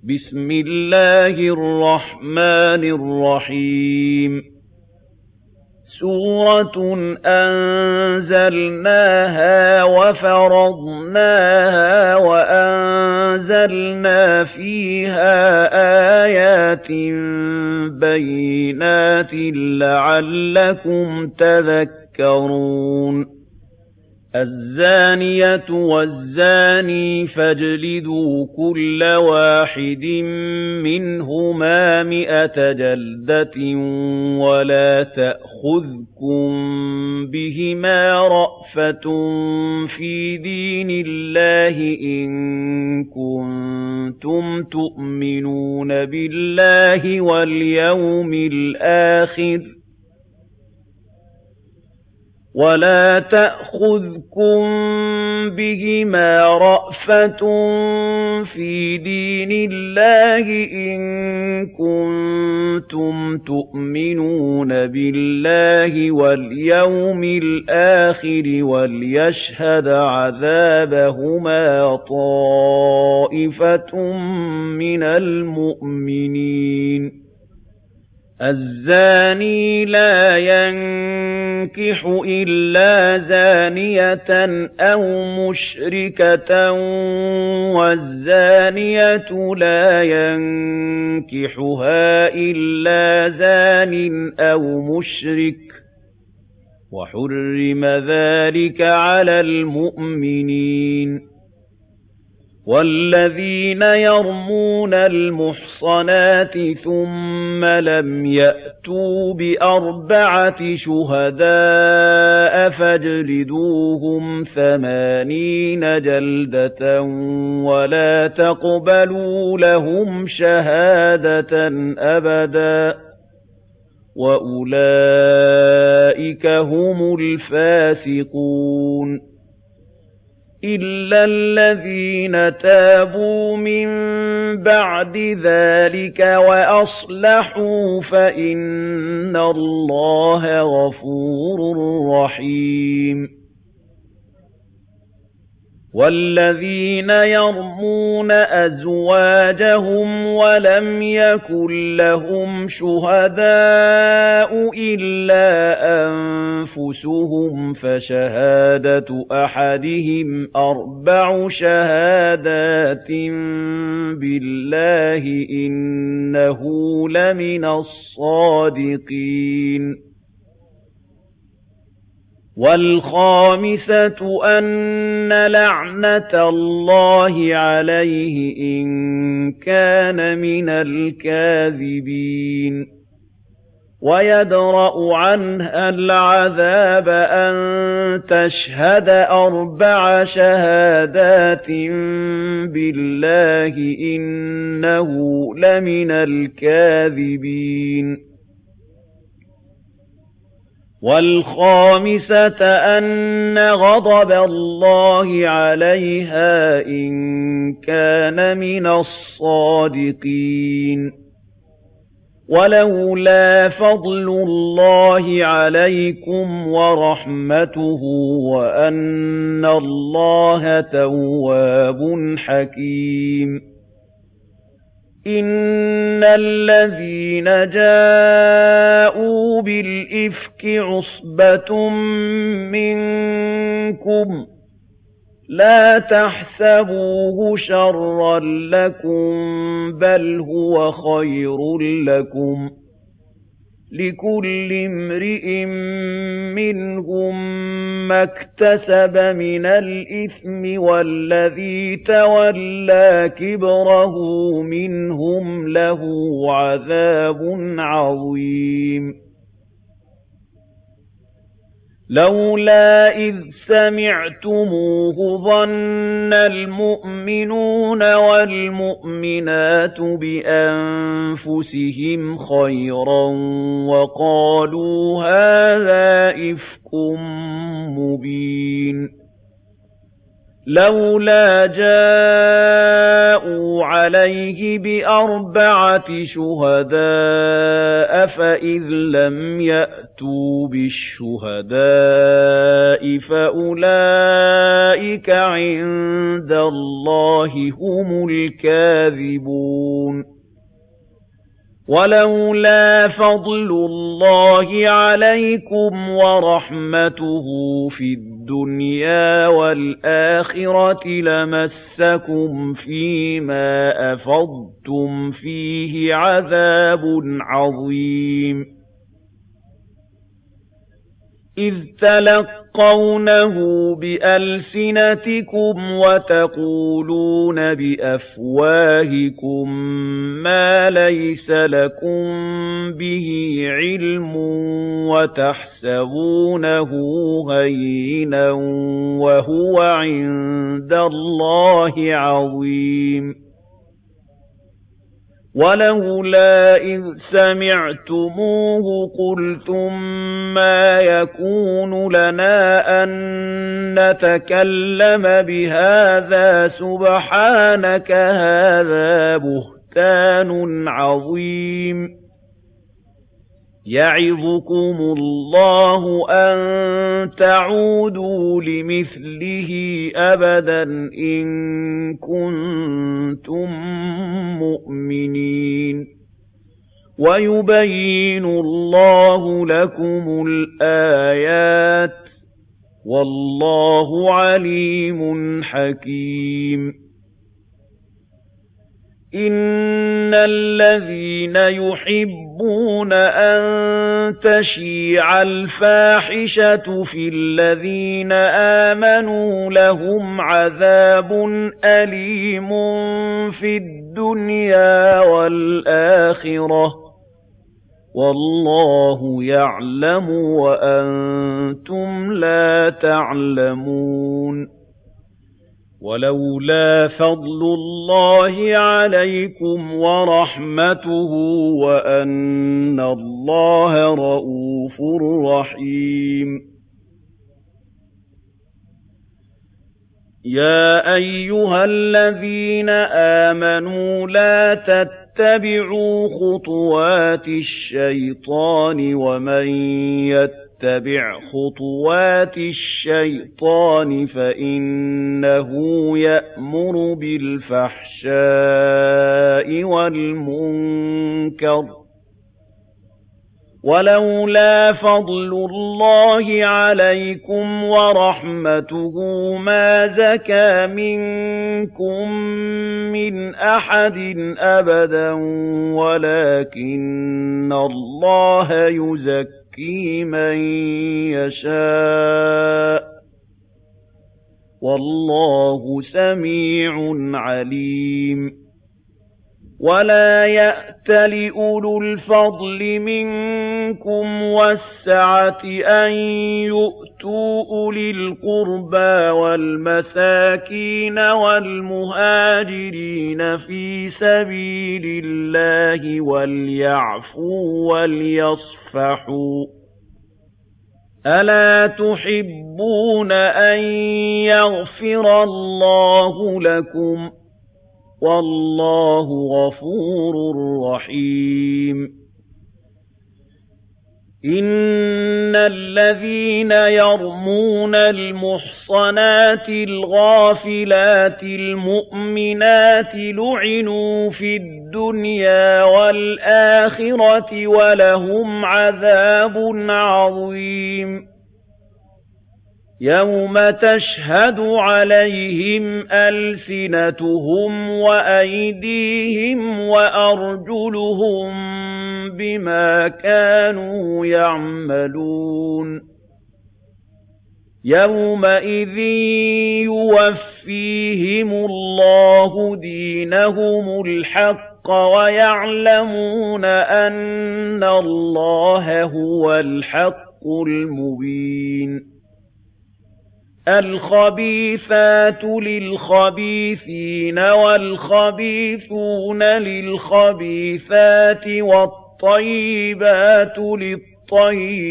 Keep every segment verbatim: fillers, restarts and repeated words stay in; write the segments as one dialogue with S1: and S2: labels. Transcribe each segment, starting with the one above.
S1: بسم الله الرحمن الرحيم سورة أنزلناها وفرضناها وأنزلنا فيها آيات بينات لعلكم تذكرون الزانية والزاني فاجلدوا كل واحد منهما مئة جلدة ولا تأخذكم بهما رأفة في دين الله إن كنتم تؤمنون بالله واليوم الآخر ولا تأخذكم بهما رأفة في دين الله إن كنتم تؤمنون بالله واليوم الآخر وليشهد عذابهما طائفة من المؤمنين الزاني لا ينكح إلا زانية أو مشركة والزانية لا ينكحها إلا زان أو مشرك وحرم ذلك على المؤمنين والذين يرمون المحصنات ثم لم يأتوا بأربعة شهداء فاجلدوهم ثمانين جلدة ولا تقبلوا لهم شهادة أبدا وأولئك هم الفاسقون إلا الذين تابوا من بعد ذلك وأصلحوا فإن الله غفور رحيم والذين يرمون أزواجهم ولم يكن لهم شهداء إلا أنفسهم فشهادة أحدهم أربع شهادات بالله إنه لمن الصادقين والخامسة أن لعنة الله عليه إن كان من الكاذبين ويدرأ عنها العذاب أن تشهد أربع شهادات بالله إنه لمن الكاذبين والخامسة أن غضب الله عليها إن كان من الصادقين ولولا فضل الله عليكم ورحمته وأن الله تواب حكيم إن الذين جاءوا بالإفك عصبة منكم لا تحسبوه شرا لكم بل هو خير لكم لكل امرئ منهم ما اكتسب من الإثم والذي تولى كبره منهم له عذاب عظيم لولا إذ سمعتموه ظن المؤمنون والمؤمنات بأنفسهم خيرا وقالوا هذا إفك مبين لَوْلَا جَاءُوا عَلَيْهِ بِأَرْبَعَةِ شُهَدَاءَ فَإِذْ لَمْ يَأْتُوا بِالشُّهَدَاءِ فَأُولَٰئِكَ عِندَ اللَّهِ هُمُ الْكَاذِبُونَ وَلَوْلَا فَضْلُ اللَّهِ عَلَيْكُمْ وَرَحْمَتُهُ فِي الدُّنْيَا وَالْآخِرَةِ لَمَسَّكُمْ فِيمَا أَفَضْتُمْ فِيهِ عَذَابٌ عَظِيمٌ إِذْ تَلَقَّوْنَهُ بِأَلْسِنَتِكُمْ وَتَقُولُونَ بِأَفْوَاهِكُم مَّا لَيْسَ لَكُم بِهِ عِلْمٌ وَتَحْسَبُونَهُ هَيِّنًا وَهُوَ عِندَ اللَّهِ عَظِيمٌ وَلَوْلَا إِذْ سَمِعْتُمُوهُ قُلْتُم مَّا يَكُونُ لَنَا أَن نَّتَكَلَّمَ بِهَٰذَا سُبْحَانَكَ هَٰذَا بُهْتَانٌ عَظِيمٌ يَعِظُكُمُ اللَّهُ أَن تَعُودُوا لِمِثْلِهِ أَبَدًا إِن كُنتُم مُّؤْمِنِينَ وَيُبَيِّنُ اللَّهُ لَكُمُ الْآيَاتِ وَاللَّهُ عَلِيمٌ حَكِيمٌ إِنَّ الَّذِينَ يُحِبُّونَ أَن تَشِيعَ الْفَاحِشَةُ فِي الَّذِينَ آمَنُوا لَهُمْ عَذَابٌ أَلِيمٌ فِي الدُّنْيَا وَالْآخِرَةِ وَاللَّهُ يَعْلَمُ وَأَنتُمْ لَا تَعْلَمُونَ وَلَوْلَا فَضْلُ اللَّهِ عَلَيْكُمْ وَرَحْمَتُهُ وَأَنَّ اللَّهَ رَءُوفٌ رَّحِيمٌ يَا أَيُّهَا الَّذِينَ آمَنُوا لَا تَتَّبِعُوا خُطُوَاتِ الشَّيْطَانِ وَمَن يَتَّبِعْ خُطُوَاتِ الشَّيْطَانِ فَإِنَّهُ يَأْمُرُ بِالْفَحْشَاءِ وَالْمُنكَرِ وَلَوْلَا فَضْلُ اللَّهِ عَلَيْكُمْ وَرَحْمَتُهُ مَا زَكَىٰ مِنكُم مِّنْ أَحَدٍ أَبَدًا وَلَٰكِنَّ اللَّهَ يُزَكِّي مَن يَشَاءُ وَاللَّهُ سَمِيعٌ عَلِيمٌ وَلَا يَأْتَلِ أُولُو الْفَضْلِ مِنكُمْ وَالسَّعَةِ أَن يُؤْتُوا أُولِي الْقُرْبَىٰ وَالْمَسَاكِينَ وَالْمُهَاجِرِينَ فِي سَبِيلِ اللَّهِ وَلْيَعْفُوا وَلْيَصْفَحُوا أَلَا تُحِبُّونَ أَن يَغْفِرَ اللَّهُ لَكُمْ ۗ وَاللَّهُ غَفُورٌ رَّحِيمٌ إِنَّ الَّذِينَ يَرْمُونَ الْمُحْصَنَاتِ الْغَافِلَاتِ الْمُؤْمِنَاتِ لُعِنُوا فِي الدُّنْيَا وَالْآخِرَةِ وَلَهُمْ عَذَابٌ عَظِيمٌ يَوْمَ تَشْهَدُ عَلَيْهِمْ أَلْسِنَتُهُمْ وَأَيْدِيهِمْ وَأَرْجُلُهُم بِمَا كَانُوا يَعْمَلُونَ يَوْمَئِذٍ يُوَفِّيهِمُ اللَّهُ دِينَهُمُ الْحَقَّ وَيَعْلَمُونَ أَنَّ اللَّهَ هُوَ الْحَقُّ الْمُبِينُ الْخَبِيثَاتُ لِلْخَبِيثِينَ وَالْخَبِيثُونَ لِلْخَبِيثَاتِ وَالطَّيِّبَاتُ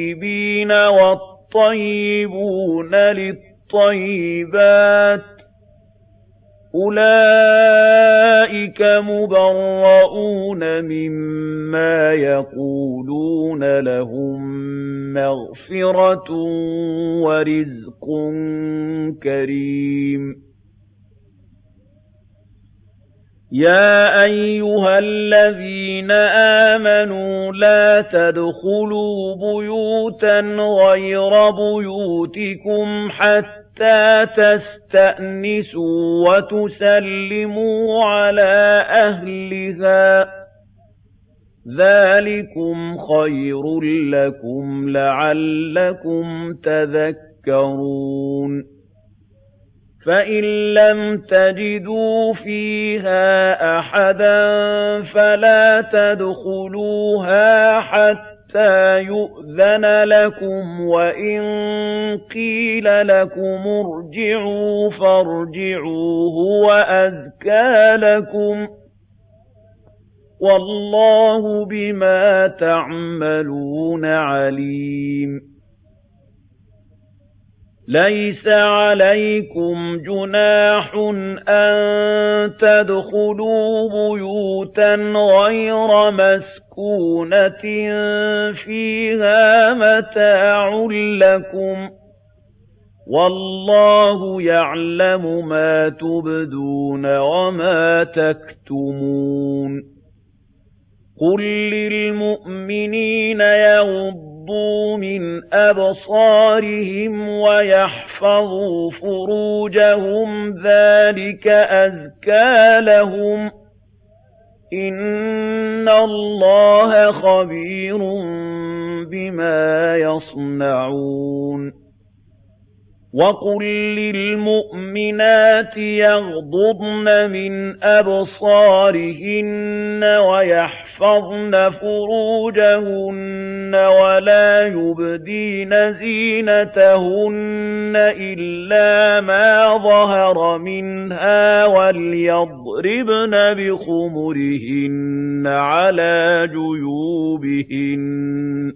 S1: لِلطَّيِّبِينَ وَالطَّيِّبُونَ لِلطَّيِّبَاتِ أُولَٰئِكَ مُبَرَّءُونَ مِمَّا يَقُولُونَ لَهُم مَّغْفِرَةٌ وَرِزْقٌ كَرِيمٌ يَا أَيُّهَا الَّذِينَ آمَنُوا لَا تَدْخُلُوا بُيُوتًا غَيْرَ بُيُوتِكُمْ حَتَّىٰ تَسْتَأْنِسُوا وَتُسَلِّمُوا عَلَىٰ أَهْلِهَا ۚ ذَٰلِكُمْ خَيْرٌ لَّكُمْ لَعَلَّكُمْ تَذَكَّرُونَ فَإِن لَّمْ تَجِدُوا فِيهَا أَحَدًا فَلَا تَدْخُلُوهَا حَتَّىٰ يُؤْذَنَ لَكُمْ ۖ وَإِن قِيلَ لَكُمُ ارْجِعُوا فَارْجِعُوا هُوَ أَزْكَىٰ لَكُمْ ۚ وَاللَّهُ بِمَا تَعْمَلُونَ عَلِيمٌ لَيْسَ عَلَيْكُمْ جُنَاحٌ أَن تَدْخُلُوا بُيُوتًا غَيْرَ مَسْكُونَةٍ فِيهَا مَتَاعٌ لَّكُمْ ۚ وَاللَّهُ يَعْلَمُ مَا تُبْدُونَ وَمَا تَكْتُمُونَ قُل لِّلْمُؤْمِنِينَ يَغُضُّوا مِنْ أَبْصَارِهِمْ وَيَحْفَظُوا فُرُوجَهُمْ ۚ ذَٰلِكَ أَزْكَىٰ لَهُمْ ۗ إِنَّ اللَّهَ خَبِيرٌ بِمَا يَصْنَعُونَ وَقُل لِّلْمُؤْمِنَاتِ يَغْضُضْنَ مِنْ أَبْصَارِهِنَّ وَيَحْفَظْنَ فُرُوجَهُنَّ وَلَا يُبْدِينَ زِينَتَهُنَّ إِلَّا مَا ظَهَرَ مِنْهَا وَلْيَضْرِبْنَ بِخُمُرِهِنَّ عَلَىٰ جُيُوبِهِنَّ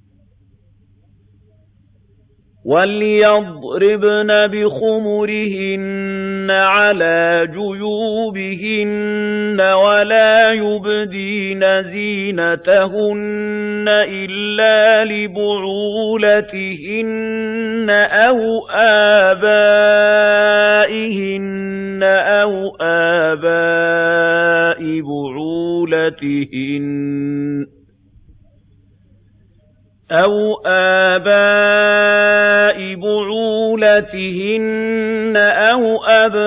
S1: وَلْيَضْرِبْنَ بِخُمُرِهِنَّ عَلَىٰ جُيُوبِهِنَّ وَلَا يُبْدِينَ زِينَتَهُنَّ إِلَّا لِبُعُولَتِهِنَّ أَوْ آبَائِهِنَّ أَوْ آبَاءِ بُعُولَتِهِنَّ أَوْ آبَاءِ بُعُولَتِهِنَّ أَوْ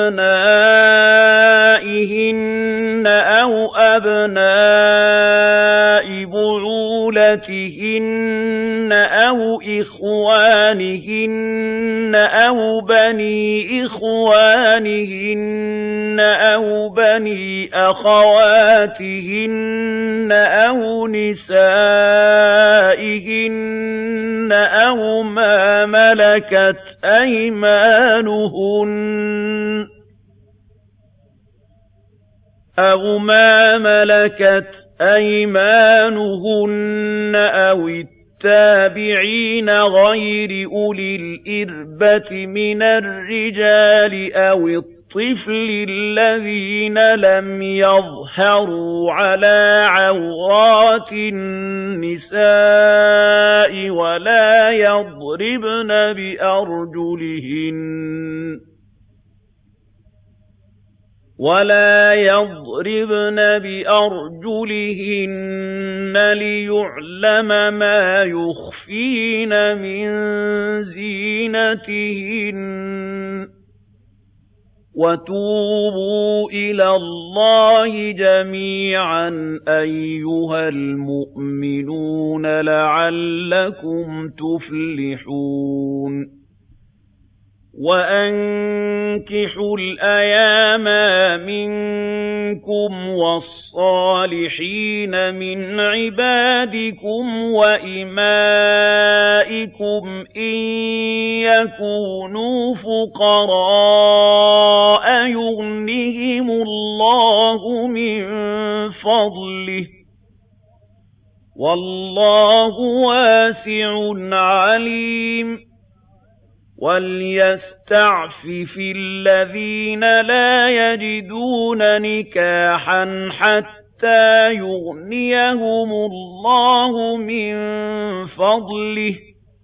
S1: أَبْنَائِهِنَّ أَوْ أَبْنَاءِ بُعُولَتِهِنَّ أَوْ إِخْوَانِهِنَّ أَوْ بَنِي إِخْوَانِهِنَّ أَوْ بَنِي أَخَوَاتِهِنَّ أَوْ نِسَائِهِنَّ أَوْ مَا مَلَكَتْ أَيْمَانُهُنَّ أَوْ مَا مَلَكَتْ أَيْمَانُهُنَّ أَوِ التَّابِعِينَ غَيْرِ أُولِي الْإِرْبَةِ مِنَ الرِّجَالِ أَوِ الطِّفْلِ الَّذِينَ لَمْ يَظْهَرُوا عَلَىٰ عَوْرَاتِ النِّسَاءِ وَلَا يَضْرِبْنَ بِأَرْجُلِهِنَّ وَلَا يَضْرِبْنَ بِأَرْجُلِهِنَّ لِيُعْلَمَ مَا يُخْفِينَ مِن زِينَتِهِنَّ ۚ وَتُوبُوا إِلَى اللَّهِ جَمِيعًا أَيُّهَا الْمُؤْمِنُونَ لَعَلَّكُمْ تُفْلِحُونَ وَأَنكِحُوا الْأَيَامَ مِنكُمْ وَالصَّالِحِينَ مِنْ عِبَادِكُمْ وَإِمَائِكُمْ إِن يَكُونُوا فُقَرَاءَ يُغْنِهِمُ اللَّهُ مِن فَضْلِهِ ۗ وَاللَّهُ وَاسِعٌ عَلِيمٌ وَلْيَسْتَعْفِفِ يستعفف الذين لا يجدون نكاحا حتى يغنيهم الله من فضله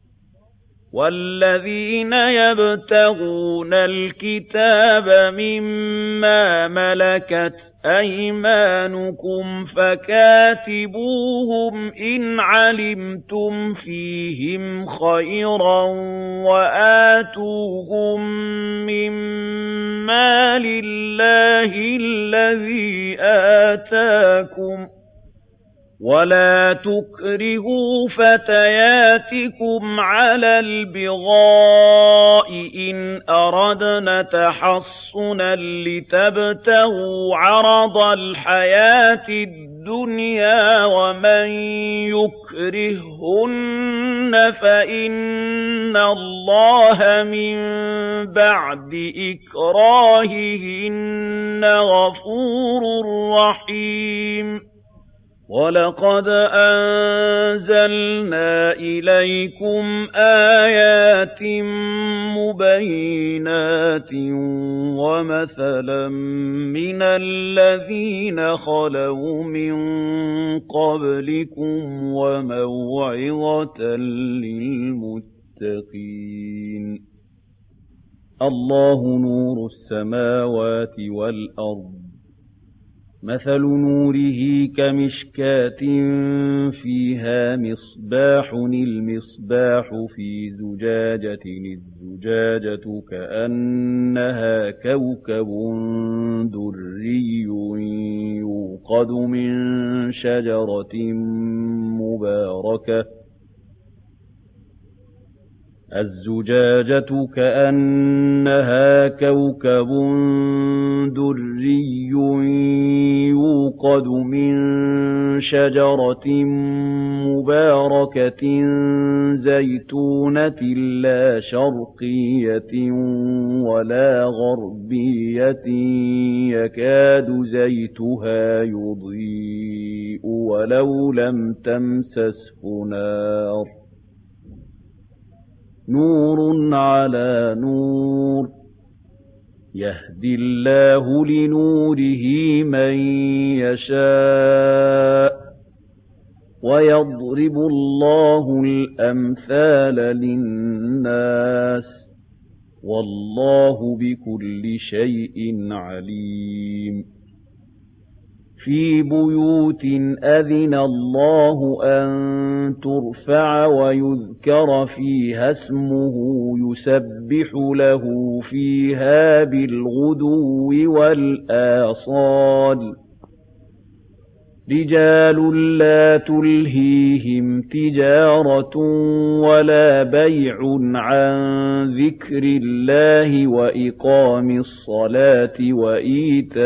S1: والذين يبتغون الكتاب مما ملكت أيمانكم فكاتبوهم إن علمتم فيهم خيرا وآتوهم مما لله الذي آتاكم ولا تكرهوا فتياتكم على البغاء إن أردنا تحصنا لتبتغوا عرض الحياة الدنيا ومن يكرههن فإن الله من بعد إكراههن غفور رحيم وَلَقَدْ أَنزَلْنَا إِلَيْكُمْ آيَاتٍ مُبَيِّنَاتٍ وَمَثَلًا مِّنَ الَّذِينَ خَلَوْا مِن قَبْلِكُمْ وَمَوْعِظَةً لِّلْمُتَّقِينَ اللَّهُ نُورُ السَّمَاوَاتِ وَالْأَرْضِ مثل نوره كمشكاة فيها مصباح المصباح في زجاجة الزجاجة كأنها كوكب دري يوقد من شجرة مباركة الزجاجة كأنها كوكب دري يوقد من شجرة مباركة زيتونة لا شرقية ولا غربية يكاد زيتها يضيء ولو لم تمسسه نار نور على نور يهدي الله لنوره من يشاء ويضرب الله الأمثال للناس والله بكل شيء عليم في بيوت أذن الله أن ترفع ويذكر فيها اسمه يسبح له فيها بالغدو والآصال رجال لا تلهيهم تجارة ولا بيع عن ذكر الله وإقام الصلاة وإيتاء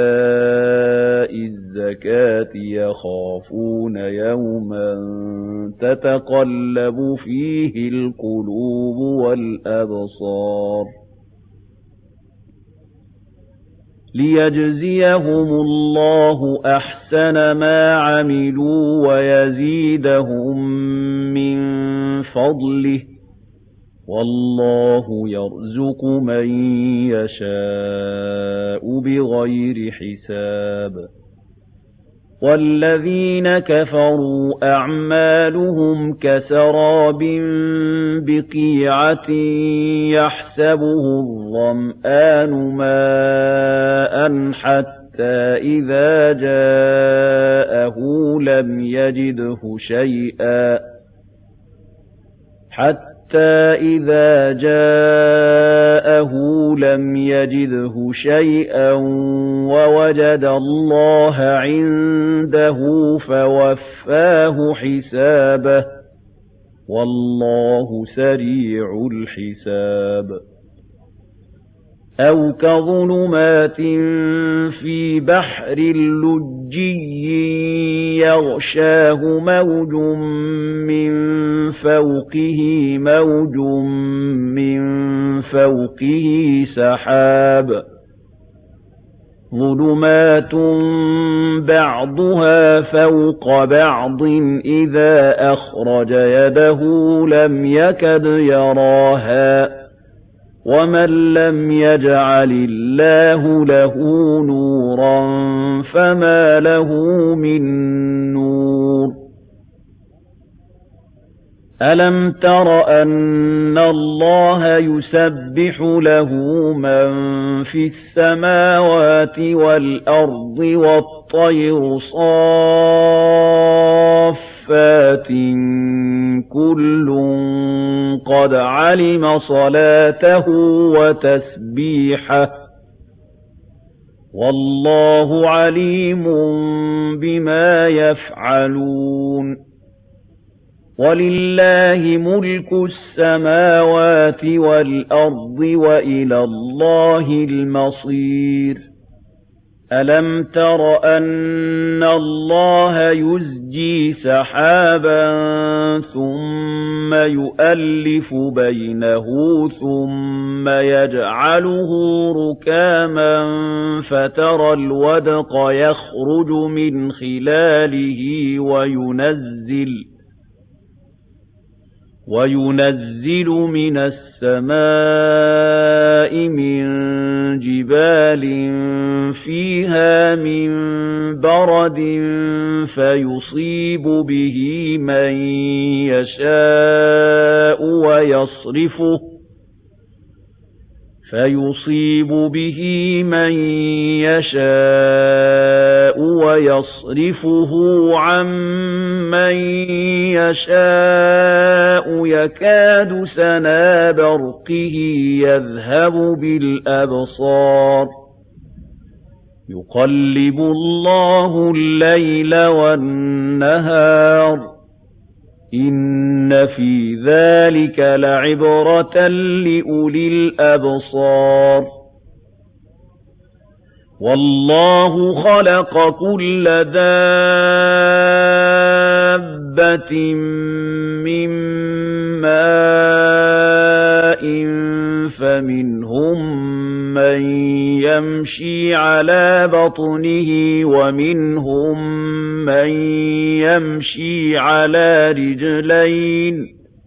S1: الزكاة يخافون يوما تتقلب فيه القلوب والأبصار ليجزيهم الله أحسن ما عملوا ويزيدهم من فضله والله يرزق من يشاء بغير حساب والذين كفروا أعمالهم كسراب بقيعة يحسبه الظمآن ماء حتى إذا جاءه لم يجده شيئا حتى إذا جاءه لم يجده شيئا ووجد الله عنده فوفاه حسابه والله سريع الحساب أو كظلمات في بحر لجي يغشاه موج من فوقه موج من فوقه سحاب ظلمات بعضها فوق بعض إذا أخرج يده لم يكد يراها وَمَن لَّمْ يَجْعَلِ اللَّهُ لَهُ نُورًا فَمَا لَهُ مِن نُّورٍ أَلَمْ تَرَ أَنَّ اللَّهَ يُسَبِّحُ لَهُ مَن فِي السَّمَاوَاتِ وَالْأَرْضِ وَالطَّيْرُ صَافَّاتٍ كُلٌّ قَدْ عَلِمَ صَلَاتَهُ وَتَسْبِيحَهُ ۗ وَاللَّهُ عَلِيمٌ بِمَا يَفْعَلُونَ وَلِلَّهِ مُلْكُ السَّمَاوَاتِ وَالْأَرْضِ وَإِلَى اللَّهِ الْمَصِيرُ أَلَمْ تَرَ أَنَّ اللَّهَ يُزْجِي سَحَابًا ثُمَّ يُؤَلِّفُ بَيْنَهُ ثُمَّ يَجْعَلُهُ رُكَامًا فَتَرَى الْوَدْقَ يَخْرُجُ مِنْ خِلَالِهِ وَيُنَزِّلُ وَيُنَزِّلُ مِنَ السَّمَاءِ مِن جِبَالٍ فِيهَا مِن بَرَدٍ فَيُصِيبُ بِهِ مَن يَشَاءُ وَيَصْرِفُهُ فَيُصِيبُ بِهِ مَن يَشَاءُ وَيَصْرِفُهُ عَن مَّن يَشَاءُ يَكَادُ سَنَا بَرْقِهِ يَذْهَبُ بِالْأَبْصَارِ يُقَلِّبُ اللَّهُ اللَّيْلَ وَالنَّهَارَ إِنَّ فِي ذَلِكَ لَعِبْرَةً لِّأُولِي الْأَبْصَارِ وَاللَّهُ خَلَقَ كُلَّ دَابَّةٍ مِّن مَّاءٍ فَمِنْهُم مَّن يَمْشِي عَلَىٰ بَطْنِهِ وَمِنْهُم مَّن يَمْشِي عَلَىٰ رِجْلَيْنِ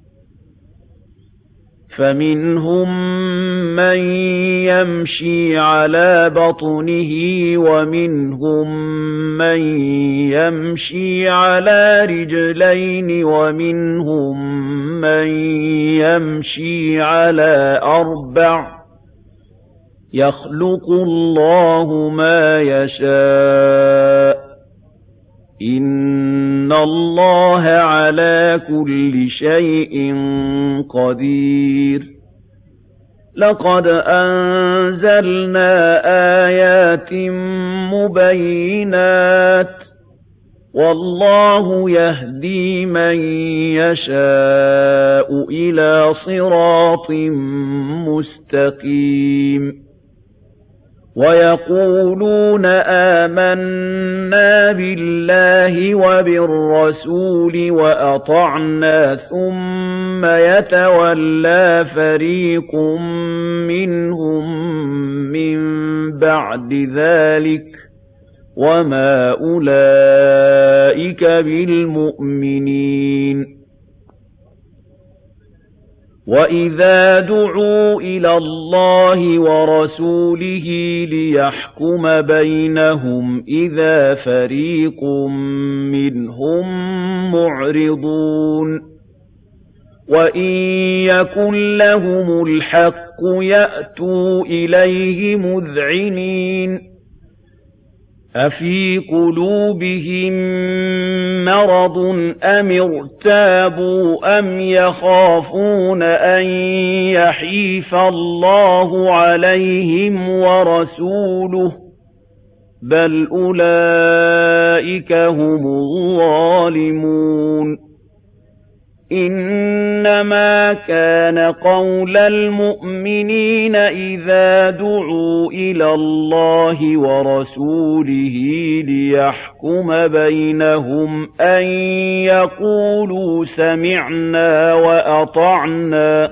S1: فَمِنْهُم مَّن يَمْشِي عَلَىٰ بَطْنِهِ وَمِنْهُم مَّن يَمْشِي عَلَىٰ رِجْلَيْنِ وَمِنْهُم مَّن يَمْشِي عَلَىٰ أَرْبَعٍ ۚ يَخْلُقُ اللَّهُ مَا يَشَاءُ ۚ إِنَّ اللَّهَ عَلَىٰ كُلِّ شَيْءٍ قَدِيرٌ لَقَدْ أَنزَلْنَا آيَاتٍ مُبَيِّنَاتٍ ۚ وَاللَّهُ يَهْدِي مَن يَشَاءُ إِلَىٰ صِرَاطٍ مُّسْتَقِيمٍ وَيَقُولُونَ آمَنَّا بِاللَّهِ وَبِالرَّسُولِ وَأَطَعْنَا ثُمَّ يَتَوَلَّىٰ فَرِيقٌ مِّنْهُم مِّن بَعْدِ ذَٰلِكَ ۚ وَمَا أُولَٰئِكَ بِالْمُؤْمِنِينَ وَإِذَا دُعُوا إِلَى اللَّهِ وَرَسُولِهِ لِيَحْكُمَ بَيْنَهُمْ إِذَا فَرِيقٌ مِّنْهُم مُّعْرِضُونَ وَإِن يَكُن لَّهُمُ الْحَقُّ يَأْتُوا إِلَيْهِ مُذْعِنِينَ أَفِي قُلُوبِهِم مَّرَضٌ أَمِ ارْتَابُوا أَمْ يَخَافُونَ أَن يَحِيفَ اللَّهُ عَلَيْهِمْ وَرَسُولُهُ ۚ بَلْ أُولَٰئِكَ هُمُ الظَّالِمُونَ إِنَّمَا كَانَ قَوْلَ الْمُؤْمِنِينَ إِذَا دُعُوا إِلَى اللَّهِ وَرَسُولِهِ لِيَحْكُمَ بَيْنَهُمْ أَن يَقُولُوا سَمِعْنَا وَأَطَعْنَا ۚ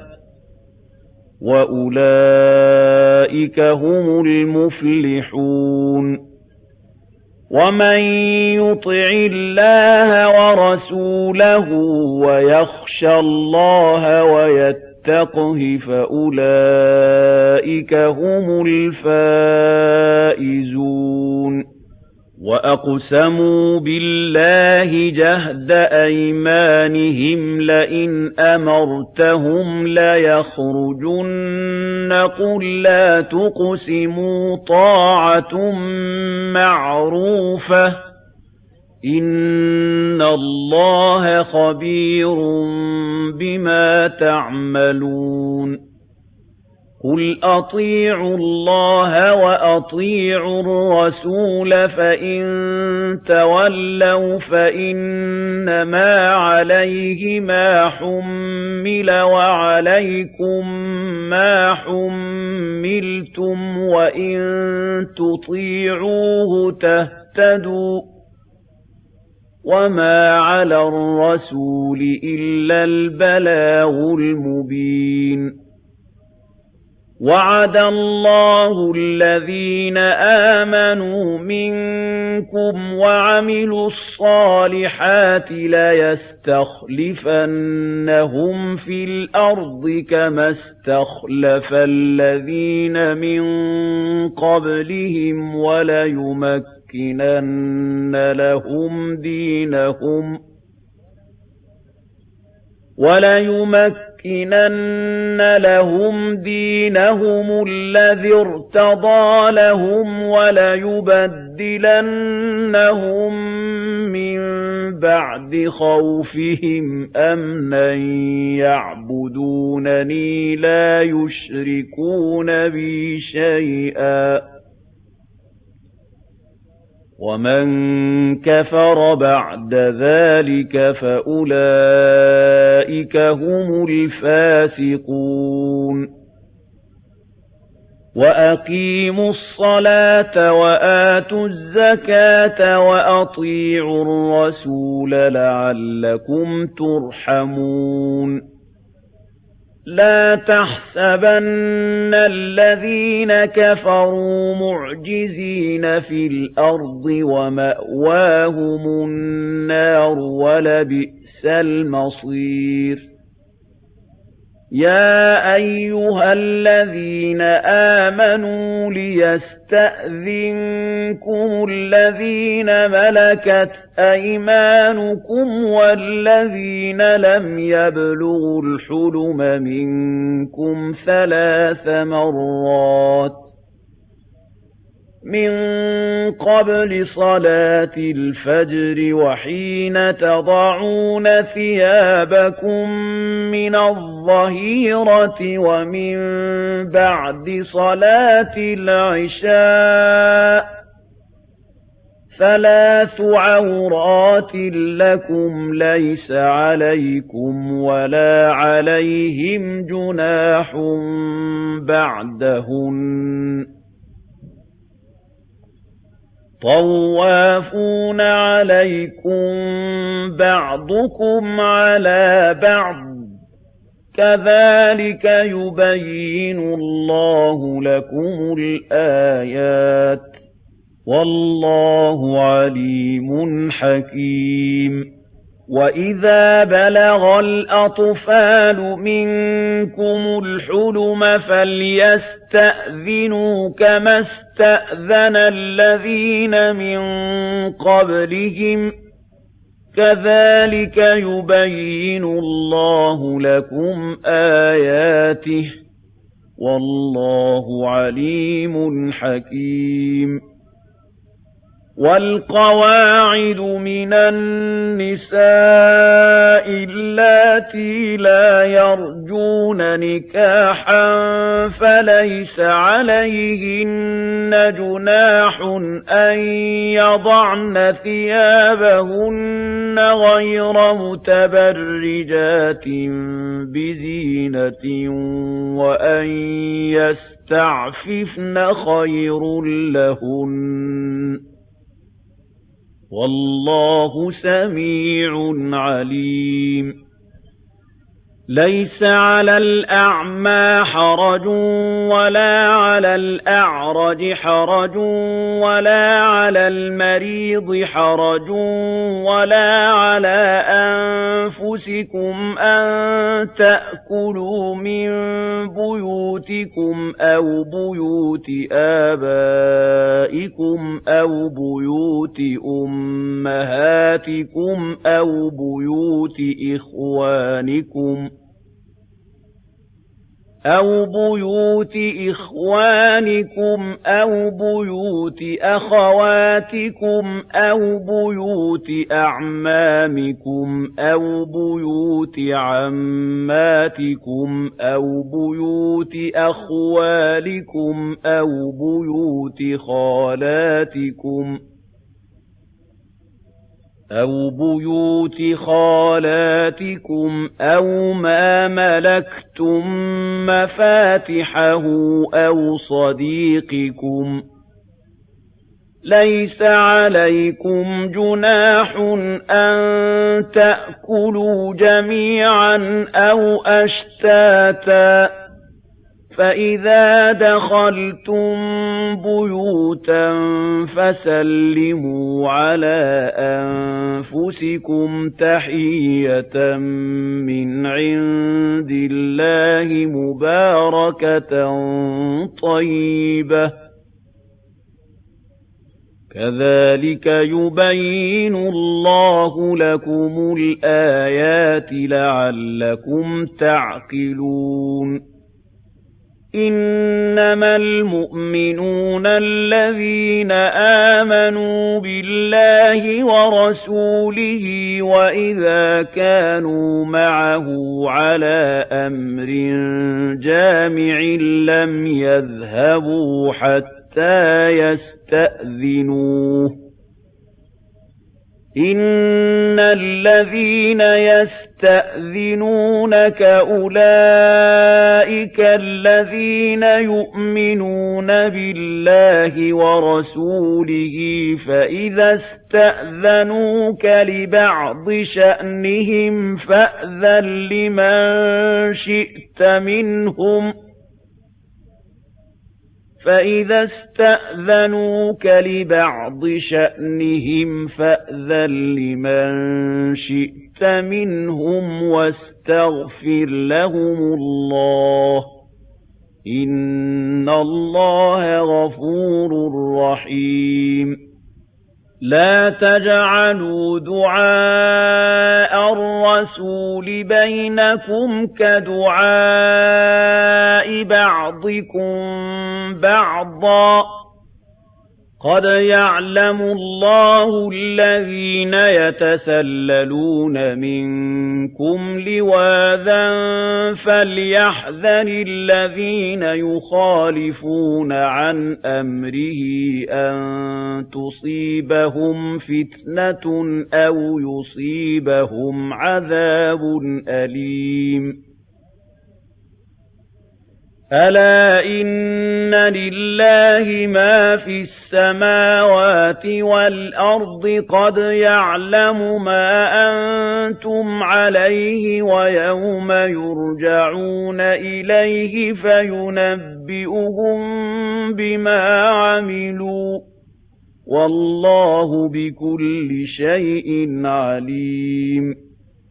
S1: وَأُولَٰئِكَ هُمُ الْمُفْلِحُونَ وَمَن يُطِعِ اللَّهَ وَرَسُولَهُ وَيَخْشَ اللَّهَ وَيَتَّقِ وَاتَّقْهِ فَأُولَٰئِكَ هُمُ الْفَائِزُونَ وَأَقْسَمُوا بِاللَّهِ جَهْدَ أَيْمَانِهِمْ لَئِنْ أَمَرْتَهُمْ لَيَخْرُجُنَّ قُل لَّا تُقْسِمُوا طَاعَةٌ مَّعْرُوفَةٌ ۚ إِنَّ اللَّهَ خَبِيرٌ بِمَا تَعْمَلُونَ قُلْ أَطِيعُوا اللَّهَ وَأَطِيعُوا الرَّسُولَ فَإِن تَوَلَّوْا فَإِنَّمَا عَلَيْهِ مَا حُمِّلَ وَعَلَيْكُم مَّا حُمِّلْتُمْ وَإِن تُطِيعُوهُ تَهْتَدُوا ۚ وَمَا عَلَى الرَّسُولِ إِلَّا الْبَلَاغُ الْمُبِينُ وَعَدَ اللَّهُ الَّذِينَ آمَنُوا مِنكُمْ وَعَمِلُوا الصَّالِحَاتِ لَيَسْتَخْلِفَنَّهُمْ فِي الْأَرْضِ كَمَا اسْتَخْلَفَ الَّذِينَ مِن قَبْلِهِمْ وَلَيُمَكِّنَنَّ لَهُمْ دِينَهُمْ وَلَيُمَكِّنَنَّ لَهُمْ دِينَهُمُ الَّذِي ارْتَضَىٰ لَهُمْ وَلَيُبَدِّلَنَّهُم مِّن بَعْدِ خَوْفِهِمْ أَمْنًا يَعْبُدُونَنِي لَا يُشْرِكُونَ بِي شَيْئًا ۚ وَمَن كَفَرَ بَعْدَ ذَٰلِكَ فَأُولَٰئِكَ هُمُ الْفَاسِقُونَ وَأَقِيمُوا الصَّلَاةَ وَآتُوا الزَّكَاةَ وَأَطِيعُوا الرَّسُولَ لَعَلَّكُمْ تُرْحَمُونَ لَا تَحْسَبَنَّ الَّذِينَ كَفَرُوا مُعْجِزِينَ فِي الْأَرْضِ وَمَأْوَاهُمُ النَّارُ وَلَبِئْسَ الْمَصِيرُ يَا أَيُّهَا الَّذِينَ آمَنُوا لِيَسْتَأْذِنكُمُ الَّذِينَ مَلَكَتْ أَيْمَانُكُمْ وَالَّذِينَ لَمْ يَبْلُغُوا الْحُلُمَ مِنكُمْ ثَلَاثَ مَرَّاتٍ مِّن قَبْلِ صَلَاةِ الْفَجْرِ وَحِينَ تَضَعُونَ ثِيَابَكُم مِّنَ الظَّهِيرَةِ وَمِن بَعْدِ صَلَاةِ الْعِشَاءِ ۚ ثَلَاثُ عَوْرَاتٍ لَّكُمْ لَيْسَ عَلَيْكُمْ وَلَا عَلَيْهِمْ جُنَاحٌ بَعْدَهُنَّ ۚ طَوَّافُونَ عَلَيْكُم بَعْضُكُمْ عَلَىٰ بَعْضٍ ۚ كَذَٰلِكَ يُبَيِّنُ اللَّهُ لَكُمُ الْآيَاتِ ۗ وَاللَّهُ عَلِيمٌ حَكِيمٌ وَإِذَا بَلَغَ الْأَطْفَالُ مِنكُمُ الْحُلُمَ فَلْيَسْتَأْذِنُوا كَمَا اسْتَأْذَنَ الَّذِينَ مِن قَبْلِهِمْ ۚ كَذَٰلِكَ يُبَيِّنُ اللَّهُ لَكُمْ آيَاتِهِ ۗ وَاللَّهُ عَلِيمٌ حَكِيمٌ وَالْقَوَاعِدُ مِنَ النِّسَاءِ اللَّاتِي لَا يَرْجُونَ نِكَاحًا فَلَيْسَ عَلَيْهِنَّ جُنَاحٌ أَن يَضَعْنَ ثِيَابَهُنَّ غَيْرَ مُتَبَرِّجَاتٍ بِزِينَةٍ وَأَن يَسْتَعْفِفْنَ خَيْرٌ لَّهُنَّ ۗ وَاللَّهُ سَمِيعٌ عَلِيمٌ لَيْسَ عَلَى الْأَعْمَىٰ حَرَجٌ وَلَا عَلَى الْأَعْرَجِ حَرَجٌ وَلَا عَلَى الْمَرِيضِ حَرَجٌ وَلَا عَلَىٰ أَنفُسِكُمْ أَن تَأْكُلُوا تَأْكُلُوا مِن بُيُوتِكُمْ أَوْ بُيُوتِ آبَائِكُمْ أَوْ بُيُوتِ أُمَّهَاتِكُمْ أَوْ بُيُوتِ إِخْوَانِكُمْ أَوْ بُيُوتِ إِخْوَانِكُمْ أَوْ بُيُوتِ أَخَوَاتِكُمْ أَوْ بُيُوتِ أَعْمَامِكُمْ أَوْ بُيُوتِ عَمَّاتِكُمْ أَوْ بُيُوتِ أَخْوَالِكُمْ أَوْ بُيُوتِ خَالَاتِكُمْ أَوْ بُيُوتِ خَالَاتِكُمْ أَوْ مَا مَلَكْتُم مَّفَاتِحَهُ أَوْ صَدِيقِكُمْ ۚ لَيْسَ عَلَيْكُمْ جُنَاحٌ أَن تَأْكُلُوا جَمِيعًا أَوْ أَشْتَاتًا ۚ فَإِذَا دَخَلْتُم بُيُوتًا فَسَلِّمُوا عَلَىٰ أَنفُسِكُمْ تَحِيَّةً مِّنْ عِندِ اللَّهِ مُبَارَكَةً طَيِّبَةً ۚ كَذَٰلِكَ يُبَيِّنُ اللَّهُ لَكُمُ الْآيَاتِ لَعَلَّكُمْ تَعْقِلُونَ إِنَّمَا الْمُؤْمِنُونَ الَّذِينَ آمَنُوا بِاللَّهِ وَرَسُولِهِ وَإِذَا كَانُوا مَعَهُ عَلَىٰ أَمْرٍ جَامِعٍ لَّمْ يَذْهَبُوا حَتَّىٰ يَسْتَأْذِنُوهُ ۚ إِنَّ الَّذِينَ يَسْتَأْذِنُونَكَ أُولَٰئِكَ الَّذِينَ يُؤْمِنُونَ بِاللَّهِ وَرَسُولِهِ ۚ فَإِذَا اسْتَأْذَنُوكَ لِبَعْضِ شَأْنِهِمْ فَأْذَن لِّمَن شِئْتَ مِنْهُمْ ۖ فَإِذَا اسْتَأْذَنُوكَ لِبَعْضِ شَأْنِهِمْ فَأْذَن لِّمَن شِئْتَ مِنْهُمْ وَاسْتَغْفِرْ لَهُمُ اللَّهَ ۚ إِنَّ اللَّهَ غَفُورٌ رَّحِيمٌ لَا تَجْعَلُوا دُعَاءَ الرَّسُولِ بَيْنَكُمْ كَدُعَاءِ بَعْضِكُم بَعْضًا ۚ قَدْ يَعْلَمُ اللَّهُ الَّذِينَ يَتَسَلَّلُونَ مِنكُمْ لِوَاذًا فَلْيَحْذَرِ الَّذِينَ يُخَالِفُونَ عَنْ أَمْرِهِ أَن تُصِيبَهُمْ فِتْنَةٌ أَوْ يُصِيبَهُمْ عَذَابٌ أَلِيمٌ أَلَا إِنَّ لِلَّهِ مَا فِي السَّمَاوَاتِ وَالْأَرْضِ ۚ قَدْ يَعْلَمُ مَا أَنتُمْ عَلَيْهِ وَيَوْمَ يُرْجَعُونَ إِلَيْهِ فَيُنَبِّئُهُم بِمَا عَمِلُوا ۗ وَاللَّهُ بِكُلِّ شَيْءٍ عَلِيمٌ